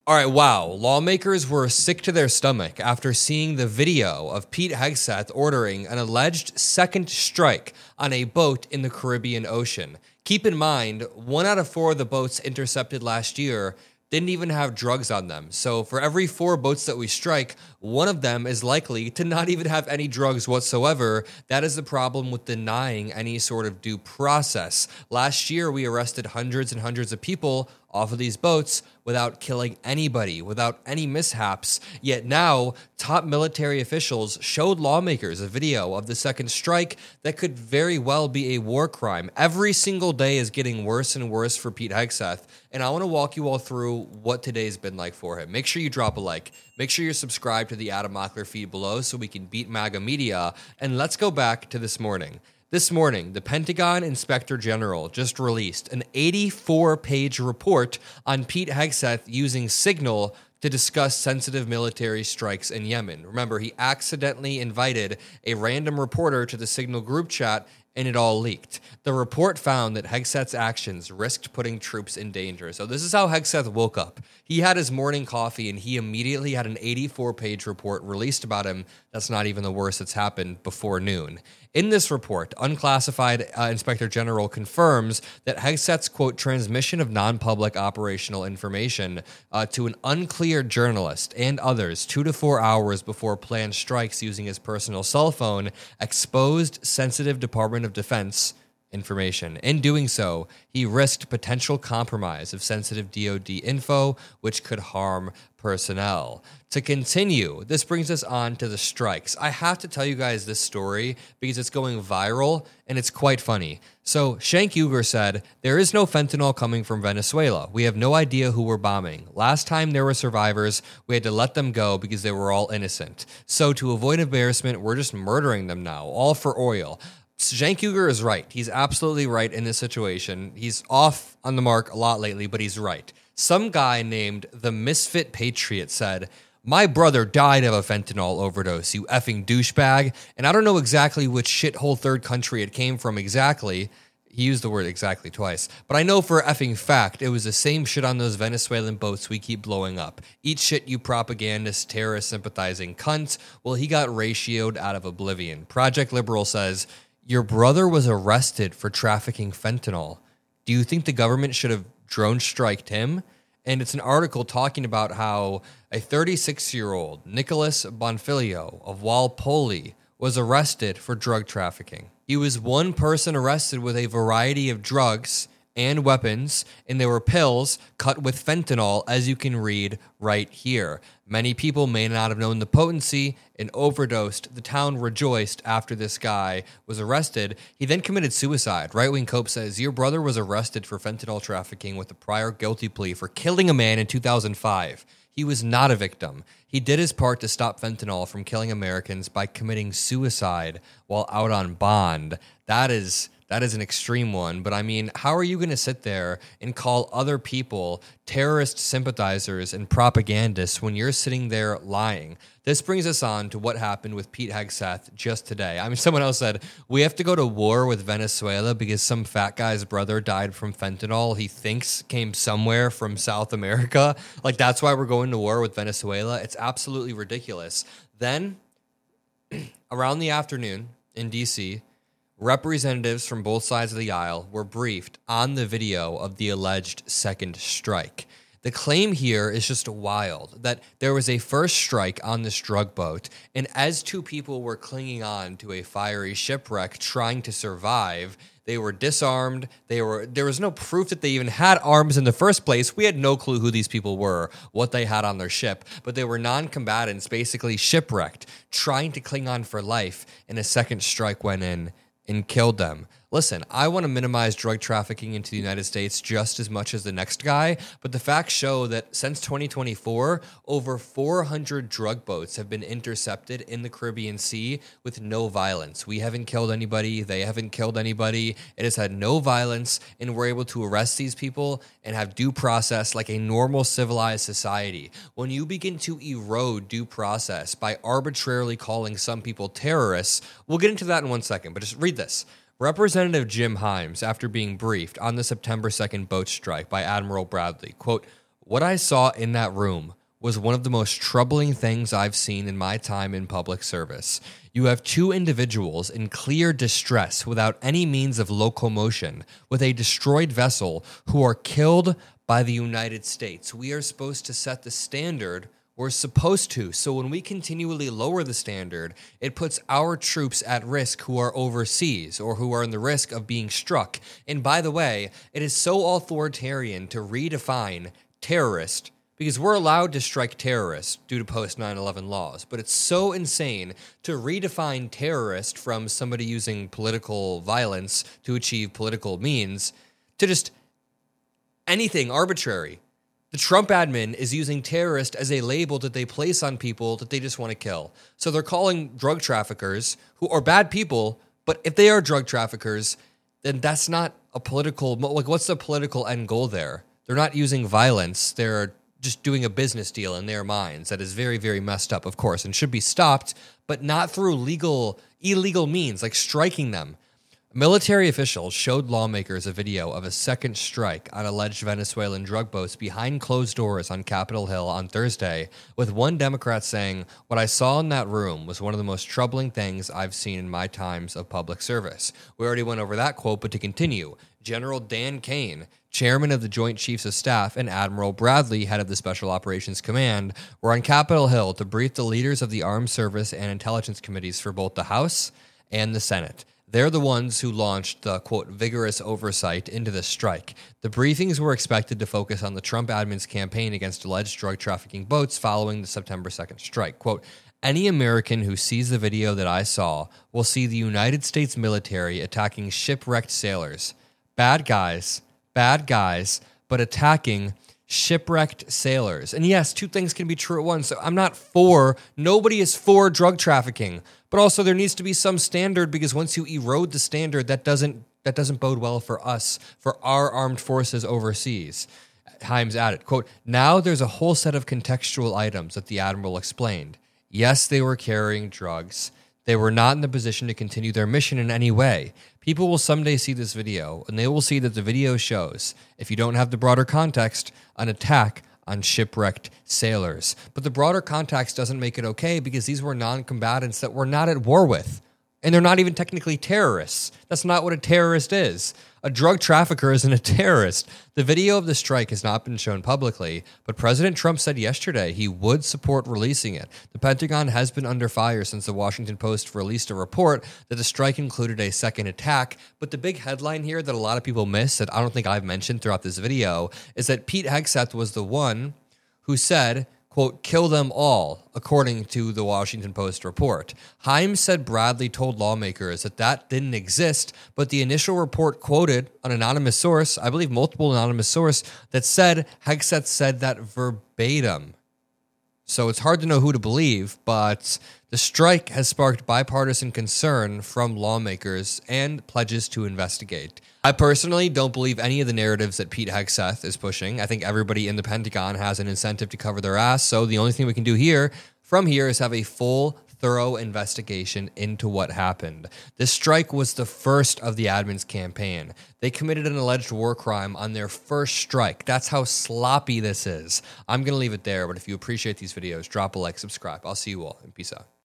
All right, wow. Lawmakers were sick to their stomach after seeing the video of Pete Hegseth ordering an alleged second strike on a boat in the Caribbean Ocean. Keep in mind, 1 out of 4 of the boats intercepted last year didn't even have drugs on them. So for every 4 boats that we strike, one of them is likely to not even have any drugs whatsoever. That is the problem with denying any sort of due process. Last year, we arrested hundreds and hundreds of people off of these boats without killing anybody, without any mishaps. Yet now, top military officials showed lawmakers a video of the second strike that could very well be a war crime. Every single day is getting worse and worse for Pete Hegseth, and I want to walk you all through what today's been like for him. Make sure you drop a like. Make sure you're subscribed to the Adam Mockler feed below so we can beat MAGA media, and let's go back to this morning. This morning, the Pentagon Inspector General just released an 84-page report on Pete Hegseth using Signal to discuss sensitive military strikes in Yemen. Remember, he accidentally invited a random reporter to the Signal group chat, and it all leaked. The report found that Hegseth's actions risked putting troops in danger. So this is how Hegseth woke up. He had his morning coffee, and he immediately had an 84-page report released about him. That's not even the worst that's happened before noon. In this report, unclassified Inspector General confirms that Hegseth's, quote, transmission of non-public operational information to an uncleared journalist and others 2 to 4 hours before planned strikes using his personal cell phone exposed sensitive Department of Defense information. In doing so, he risked potential compromise of sensitive DoD info, which could harm personnel. To continue, this brings us on to the strikes. I have to tell you guys this story because it's going viral and it's quite funny. So Cenk Uygur said, "There is no fentanyl coming from Venezuela. We have no idea who we're bombing. Last time there were survivors, we had to let them go because they were all innocent. So to avoid embarrassment, we're just murdering them now, all for oil." Cenk Uygur is right. He's absolutely right in this situation. He's off on the mark a lot lately, but he's right. Some guy named the Misfit Patriot said, "My brother died of a fentanyl overdose, you effing douchebag. And I don't know exactly which shithole third country it came from exactly." He used the word exactly twice. But I know for a effing fact it was the same shit on those Venezuelan boats we keep blowing up. Eat shit, you propagandist, terrorist sympathizing cunt. Well, he got ratioed out of oblivion. Project Liberal says, "Your brother was arrested for trafficking fentanyl. Do you think the government should have drone striked him?" And it's an article talking about how a 36-year-old Nicholas Bonfiglio of Walpole was arrested for drug trafficking. He was one person arrested with a variety of drugs and weapons, and they were pills cut with fentanyl, as you can read right here. Many people may not have known the potency and overdosed. The town rejoiced after this guy was arrested. He then committed suicide. Right-wing Cope says, "Your brother was arrested for fentanyl trafficking with a prior guilty plea for killing a man in 2005. He was not a victim. He did his part to stop fentanyl from killing Americans by committing suicide while out on bond." That is an extreme one, but I mean, how are you going to sit there and call other people terrorist sympathizers and propagandists when you're sitting there lying? This brings us on to what happened with Pete Hegseth just today. I mean, someone else said, "We have to go to war with Venezuela because some fat guy's brother died from fentanyl he thinks came somewhere from South America. Like, that's why we're going to war with Venezuela." It's absolutely ridiculous. Then, around the afternoon in D.C., representatives from both sides of the aisle were briefed on the video of the alleged second strike. The claim here is just wild, that there was a first strike on this drug boat, and as 2 people were clinging on to a fiery shipwreck trying to survive, they were disarmed. There was no proof that they even had arms in the first place. We had no clue who these people were, what they had on their ship, but they were non-combatants, basically shipwrecked, trying to cling on for life, and a second strike went in and killed them. Listen, I want to minimize drug trafficking into the United States just as much as the next guy, but the facts show that since 2024, over 400 drug boats have been intercepted in the Caribbean Sea with no violence. We haven't killed anybody. They haven't killed anybody. It has had no violence, and we're able to arrest these people and have due process like a normal civilized society. When you begin to erode due process by arbitrarily calling some people terrorists, we'll get into that in 1 second, but just read this. Representative Jim Himes, after being briefed on the September 2nd boat strike by Admiral Bradley, quote, What I saw in that room was one of the most troubling things I've seen in my time in public service. You have two individuals in clear distress without any means of locomotion with a destroyed vessel who are killed by the United States. We are supposed to set the standard. We're supposed to. So when we continually lower the standard, it puts our troops at risk who are overseas or who are in the risk of being struck. And by the way, it is so authoritarian to redefine terrorist because we're allowed to strike terrorists due to post 9/11 laws. But it's so insane to redefine terrorist from somebody using political violence to achieve political means to just anything arbitrary. The Trump admin is using terrorist as a label that they place on people that they just want to kill. So they're calling drug traffickers who are bad people, but if they are drug traffickers, then that's not a political, like what's the political end goal there? They're not using violence. They're just doing a business deal in their minds. That is very, very messed up, of course, and should be stopped, but not through illegal means, like striking them. Military officials showed lawmakers a video of a second strike on alleged Venezuelan drug boats behind closed doors on Capitol Hill on Thursday, with one Democrat saying, "What I saw in that room was one of the most troubling things I've seen in my times of public service." We already went over that quote, but to continue, General Dan Kane, chairman of the Joint Chiefs of Staff, and Admiral Bradley, head of the Special Operations Command, were on Capitol Hill to brief the leaders of the Armed Service and Intelligence Committees for both the House and the Senate. They're the ones who launched the, quote, vigorous oversight into the strike. The briefings were expected to focus on the Trump admin's campaign against alleged drug trafficking boats following the September 2nd strike. Quote, "Any American who sees the video that I saw will see the United States military attacking shipwrecked sailors. Bad guys, but attacking shipwrecked sailors." And yes, two things can be true at once. So nobody is for drug trafficking, but also there needs to be some standard, because once you erode the standard, that doesn't bode well for us, for our armed forces overseas. Himes added, quote, "Now there's a whole set of contextual items that the Admiral explained. Yes, they were carrying drugs. They were not in the position to continue their mission in any way. People will someday see this video, and they will see that the video shows, if you don't have the broader context, an attack on shipwrecked sailors. But the broader context doesn't make it okay, because these were non-combatants that we're not at war with. And they're not even technically terrorists. That's not what a terrorist is. A drug trafficker isn't a terrorist." The video of the strike has not been shown publicly, but President Trump said yesterday he would support releasing it. The Pentagon has been under fire since the Washington Post released a report that the strike included a second attack. But the big headline here that a lot of people miss, that I don't think I've mentioned throughout this video, is that Pete Hegseth was the one who said, quote, "kill them all," according to the Washington Post report. Himes said Bradley told lawmakers that didn't exist, but the initial report quoted an anonymous source, I believe multiple anonymous source, that said Hegseth said that verbatim. So it's hard to know who to believe, but the strike has sparked bipartisan concern from lawmakers and pledges to investigate. I personally don't believe any of the narratives that Pete Hegseth is pushing. I think everybody in the Pentagon has an incentive to cover their ass, so the only thing we can do from here is have a full, thorough investigation into what happened. This strike was the first of the admin's campaign. They committed an alleged war crime on their first strike. That's how sloppy this is. I'm going to leave it there, but if you appreciate these videos, drop a like, subscribe. I'll see you all, and peace out.